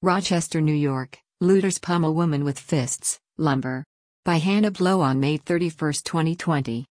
Rochester, New York, looters pummel woman with fists, lumber. By Hannah Blow on May 31, 2020.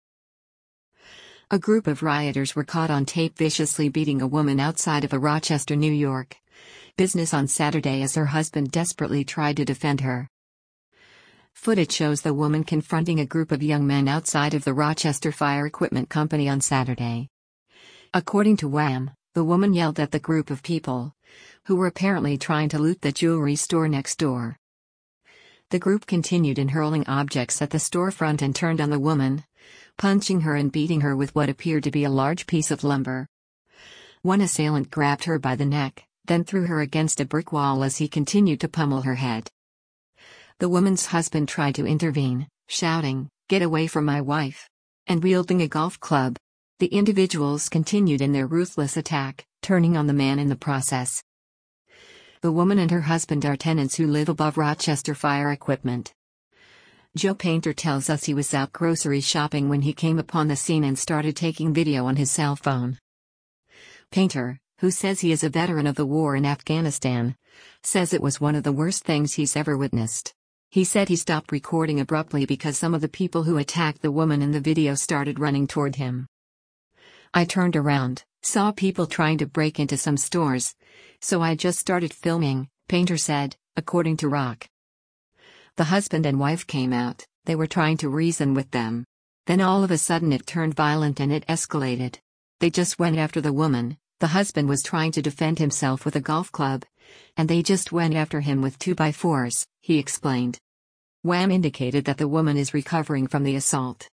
A group of rioters were caught on tape viciously beating a woman outside of a Rochester, New York business on Saturday as her husband desperately tried to defend her. Footage shows the woman confronting a group of young men outside of the Rochester Fire Equipment Company on Saturday. According to Wham, the woman yelled at the group of people, who were apparently trying to loot the jewelry store next door. The group continued in hurling objects at the storefront and turned on the woman, punching her and beating her with what appeared to be a large piece of lumber. One assailant grabbed her by the neck, then threw her against a brick wall as he continued to pummel her head. The woman's husband tried to intervene, shouting, "Get away from my wife!" and wielding a golf club. The individuals continued in their ruthless attack, turning on the man in the process. The woman and her husband are tenants who live above Rochester Fire Equipment. Joe Painter tells us he was out grocery shopping when he came upon the scene and started taking video on his cell phone. Painter, who says he is a veteran of the war in Afghanistan, says it was one of the worst things he's ever witnessed. He said he stopped recording abruptly because some of the people who attacked the woman in the video started running toward him. "I turned around, saw people trying to break into some stores, so I just started filming," Painter said, according to Rock. The husband and wife came out, they were trying to reason with them. Then all of a sudden it turned violent and it escalated. They just went after the woman, the husband was trying to defend himself with a golf club, and they just went after him with 2x4s, he explained. Wham indicated that the woman is recovering from the assault.